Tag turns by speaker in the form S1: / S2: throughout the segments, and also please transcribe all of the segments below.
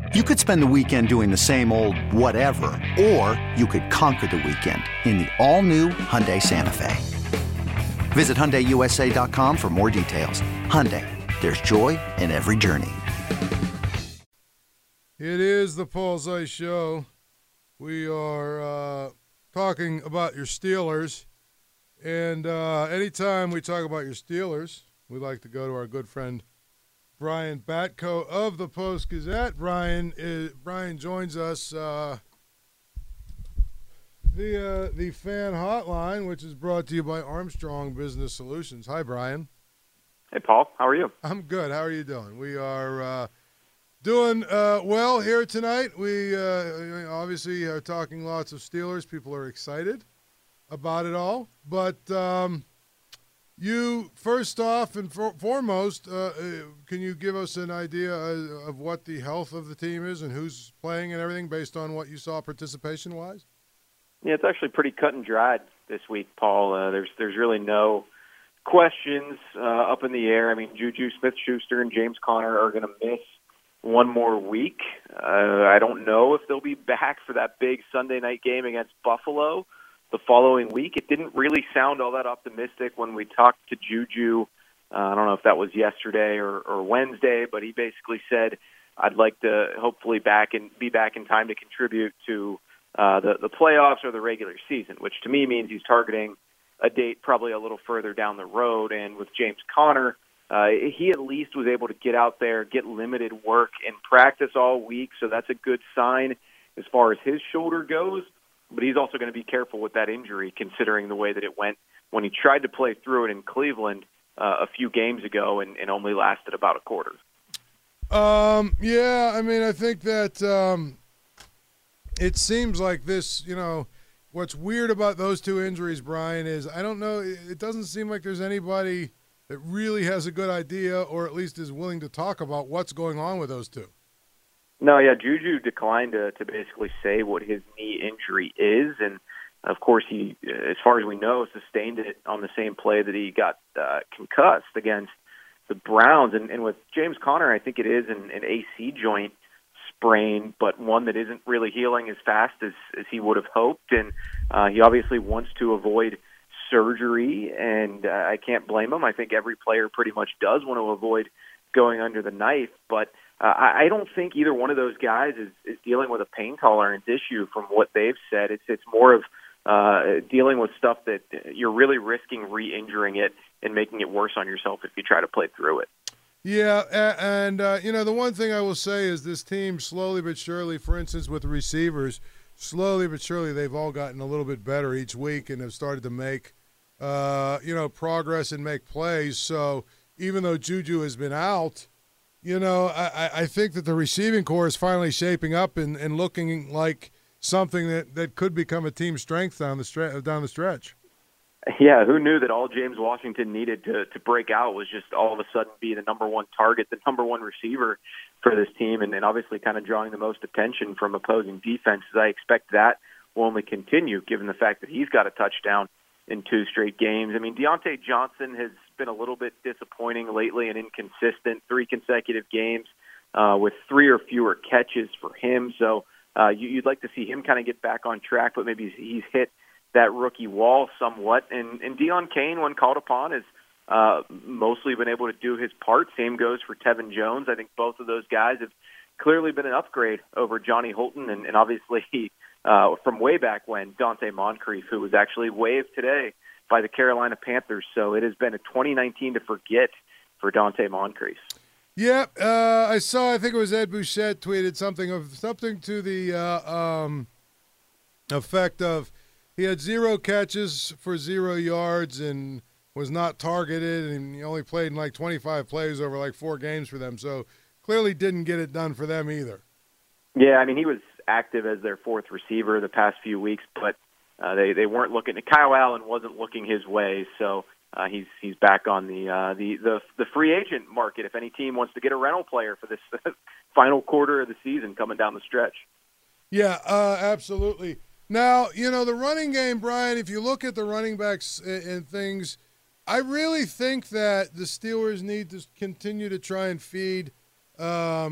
S1: You could spend the weekend doing the same old whatever, or you could conquer the weekend in the all-new Hyundai Santa Fe. Visit HyundaiUSA.com for more details. Hyundai, there's joy in every journey.
S2: It is the Pulse Show. We are talking about your Steelers. And anytime we talk about your Steelers, we like to go to our good friend Brian Batko of the Post-Gazette. Brian joins us via the fan hotline, which is brought to you by Armstrong Business Solutions. Hi, Brian.
S3: Hey, Paul. How are you?
S2: I'm good. How are you doing? We are doing well here tonight. We obviously are talking lots of Steelers. People are excited about it all. But you, first off and foremost, can you give us an idea of what the health of the team is and who's playing and everything based on what you saw participation-wise?
S3: Yeah, it's actually pretty cut and dried this week, Paul. There's really no questions up in the air. I mean, Juju Smith-Schuster and James Conner are going to miss one more week. I don't know if they'll be back for that big Sunday night game against Buffalo the following week. It didn't really sound all that optimistic when we talked to Juju. I don't know if that was yesterday or Wednesday, but he basically said, I'd like to hopefully be back in time to contribute to the playoffs or the regular season, which to me means he's targeting a date probably a little further down the road. And with James Conner, he at least was able to get out there, get limited work in practice all week, so that's a good sign as far as his shoulder goes. But he's also going to be careful with that injury, considering the way that it went when he tried to play through it in Cleveland a few games ago and only lasted about a quarter.
S2: Yeah, I mean, I think that it seems like this, what's weird about those two injuries, Brian, is I don't know, it doesn't seem like there's anybody that really has a good idea or at least is willing to talk about what's going on with those two.
S3: No, yeah, Juju declined to basically say what his knee injury is, and of course he, as far as we know, sustained it on the same play that he got concussed against the Browns. And with James Conner, I think it is an AC joint sprain, but one that isn't really healing as fast as he would have hoped, and he obviously wants to avoid surgery, and I can't blame him. I think every player pretty much does want to avoid going under the knife, but I don't think either one of those guys is dealing with a pain tolerance issue from what they've said. It's more of dealing with stuff that you're really risking re-injuring it and making it worse on yourself if you try to play through it.
S2: Yeah, and the one thing I will say is this team slowly but surely, for instance, with the receivers, slowly but surely they've all gotten a little bit better each week and have started to make, progress and make plays. So even though Juju has been out, I think that the receiving core is finally shaping up and looking like something that could become a team strength down the stretch.
S3: Yeah, who knew that all James Washington needed to break out was just all of a sudden be the number one target, the number one receiver for this team, and obviously kind of drawing the most attention from opposing defenses. I expect that will only continue given the fact that he's got a touchdown in 2 straight games. I mean, Deontay Johnson has been a little bit disappointing lately and inconsistent, 3 consecutive games with 3 or fewer catches for him. So you'd like to see him kind of get back on track, but maybe he's hit that rookie wall somewhat. And Deon Cain, when called upon, has mostly been able to do his part. Same goes for Tevin Jones. I think both of those guys have clearly been an upgrade over Johnny Holton, and obviously from way back when, Dante Moncrief, who was actually waived today by the Carolina Panthers. So it has been a 2019 to forget for Dante Moncrief.
S2: Yeah, I think it was Ed Bouchette tweeted something to the effect of he had 0 catches for 0 yards and was not targeted, and he only played in like 25 plays over like 4 games for them. So clearly didn't get it done for them either. Yeah,
S3: I mean, he was active as their 4th receiver the past few weeks, but they weren't looking. Kyle Allen wasn't looking his way, so he's back on the free agent market. If any team wants to get a rental player for this final quarter of the season coming down the stretch.
S2: Yeah, absolutely. Now, the running game, Brian, if you look at the running backs and things, I really think that the Steelers need to continue to try and feed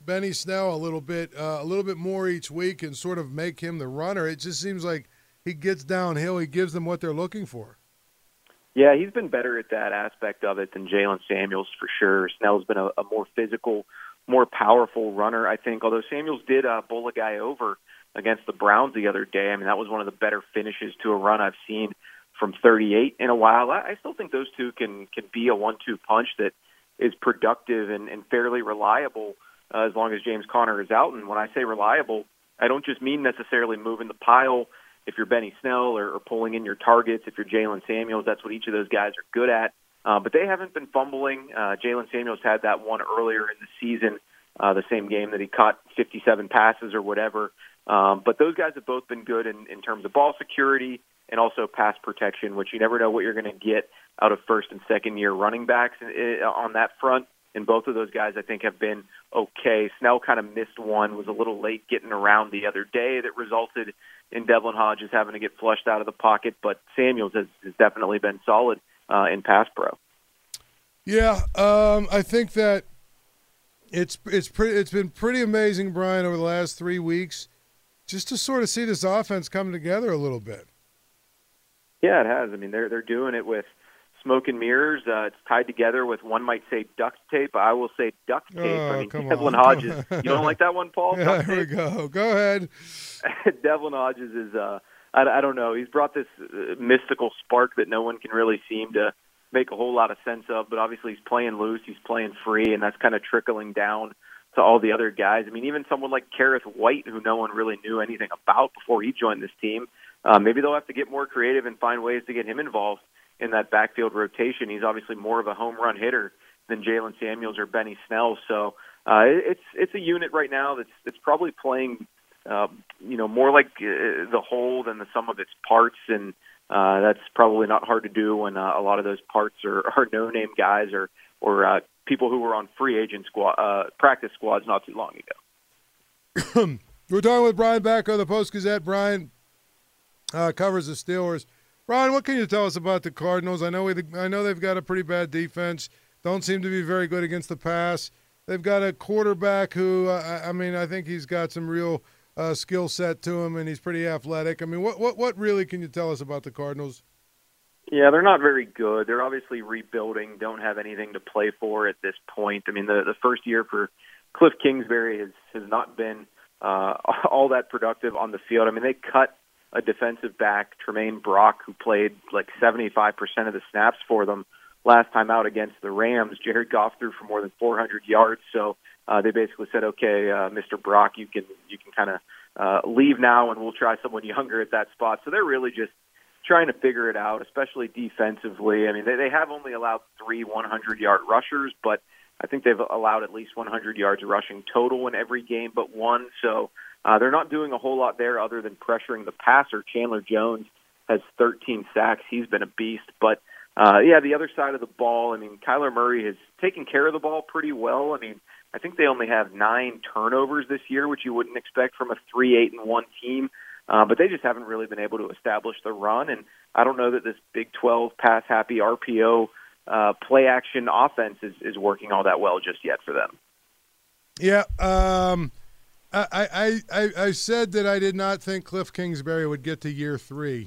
S2: Benny Snell a little bit more each week and sort of make him the runner. It just seems like he gets downhill. He gives them what they're looking for.
S3: Yeah, he's been better at that aspect of it than Jalen Samuels for sure. Snell's been a more physical, more powerful runner, I think, although Samuels did bowl a guy over against the Browns the other day. I mean, that was one of the better finishes to a run I've seen from 38 in a while. I still think those two can be a 1-2 punch that is productive and fairly reliable as long as James Conner is out. And when I say reliable, I don't just mean necessarily moving the pile if you're Benny Snell or pulling in your targets. If you're Jalen Samuels, that's what each of those guys are good at. But they haven't been fumbling. Jalen Samuels had that one earlier in the season, the same game that he caught 57 passes or whatever. But those guys have both been good in terms of ball security and also pass protection, which you never know what you're going to get out of first and second year running backs on that front. And both of those guys, I think, have been okay. Snell kind of missed one, was a little late getting around the other day that resulted in Devlin Hodges having to get flushed out of the pocket. But Samuels has definitely been solid in pass pro.
S2: Yeah, I think that it's been pretty amazing, Brian, over the last 3 weeks, just to sort of see this offense come together a little bit.
S3: Yeah, it has. I mean, they're doing it with smoke and mirrors. It's tied together with, one might say, duct tape. I will say duct tape.
S2: Oh,
S3: I mean,
S2: come
S3: Devlin
S2: on.
S3: Hodges. You don't like that one, Paul?
S2: Yeah, here we go. Go ahead.
S3: Devlin Hodges is, I don't know, he's brought this mystical spark that no one can really seem to make a whole lot of sense of, but obviously he's playing loose, he's playing free, and that's kind of trickling down to all the other guys. I mean, even someone like Kareth White, who no one really knew anything about before he joined this team, maybe they'll have to get more creative and find ways to get him involved in that backfield rotation. He's obviously more of a home run hitter than Jalen Samuels or Benny Snell. So it's a unit right now that's probably playing, more like the whole than the sum of its parts, and that's probably not hard to do when a lot of those parts are no-name guys or people who were on free agent practice squads not too long ago.
S2: We're talking with Brian Batko of the Post-Gazette. Brian covers the Steelers. Brian, what can you tell us about the Cardinals? I know they've got a pretty bad defense. Don't seem to be very good against the pass. They've got a quarterback who, I think he's got some real skill set to him, and he's pretty athletic. I mean, what really can you tell us about the Cardinals?
S3: Yeah, they're not very good. They're obviously rebuilding, don't have anything to play for at this point. I mean, the first year for Cliff Kingsbury has not been all that productive on the field. I mean, they cut a defensive back, Tremaine Brock, who played like 75% of the snaps for them last time out against the Rams. Jared Goff threw for more than 400 yards, so they basically said, okay, Mr. Brock, you can kind of leave now, and we'll try someone younger at that spot. So they're really just trying to figure it out, especially defensively. I mean, they have only allowed 3 100-yard rushers, but I think they've allowed at least 100 yards rushing total in every game but one. So they're not doing a whole lot there other than pressuring the passer. Chandler Jones has 13 sacks. He's been a beast. But, the other side of the ball, I mean, Kyler Murray has taken care of the ball pretty well. I mean, I think they only have 9 turnovers this year, which you wouldn't expect from a 3-8-1 team. But they just haven't really been able to establish the run. And I don't know that this Big 12 pass-happy RPO play-action offense is working all that well just yet for them.
S2: Yeah, I said that I did not think Cliff Kingsbury would get to year 3.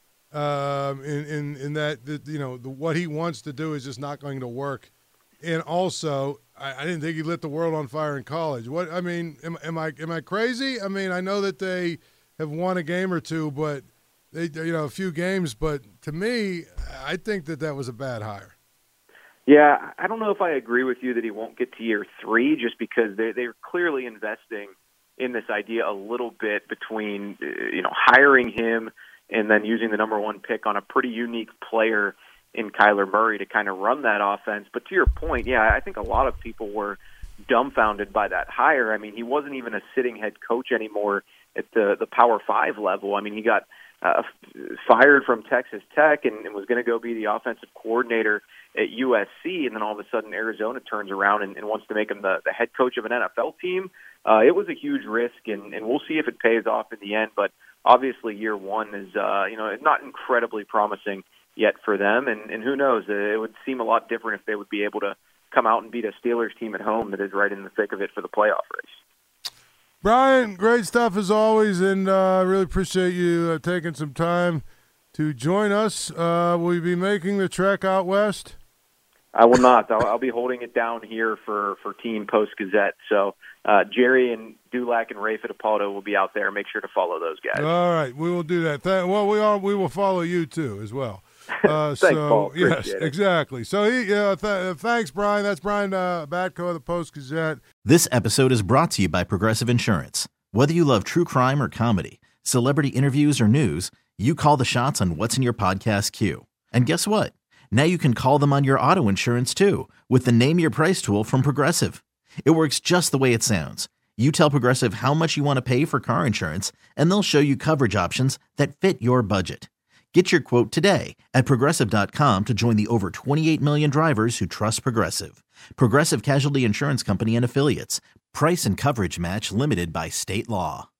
S2: In that what he wants to do is just not going to work. And also, I didn't think he lit the world on fire in college. What I mean, am I crazy? I mean, I know that they have won a game or two, but a few games. But to me, I think that was a bad hire.
S3: Yeah, I don't know if I agree with you that he won't get to year 3, just because they're clearly investing in this idea a little bit between hiring him and then using the number 1 pick on a pretty unique player in Kyler Murray to kind of run that offense. But to your point, yeah, I think a lot of people were dumbfounded by that hire. I mean, he wasn't even a sitting head coach anymore at the Power 5 level. I mean, he got fired from Texas Tech and was going to go be the offensive coordinator at USC, and then all of a sudden Arizona turns around and wants to make him the head coach of an NFL team. It was a huge risk, and we'll see if it pays off in the end. But obviously year 1 is not incredibly promising yet for them, and who knows, it would seem a lot different if they would be able to come out and beat a Steelers team at home that is right in the thick of it for the playoff race.
S2: Brian, great stuff as always, and I really appreciate you taking some time to join us. Will you be making the trek out west?
S3: I will not. I'll be holding it down here for Team Post-Gazette. So Jerry and Dulac and Ray Fittipaldo will be out there. Make sure to follow those guys.
S2: All right, we will do that. We will follow you too as well.
S3: Thanks, Paul.
S2: Yes,
S3: it.
S2: Exactly. So thanks, Brian. That's Brian Batko of the Post-Gazette.
S4: This episode is brought to you by Progressive Insurance. Whether you love true crime or comedy, celebrity interviews or news, you call the shots on what's in your podcast queue. And guess what? Now you can call them on your auto insurance too with the Name Your Price tool from Progressive. It works just the way it sounds. You tell Progressive how much you want to pay for car insurance, and they'll show you coverage options that fit your budget. Get your quote today at Progressive.com to join the over 28 million drivers who trust Progressive. Progressive Casualty Insurance Company and Affiliates. Price and coverage match limited by state law.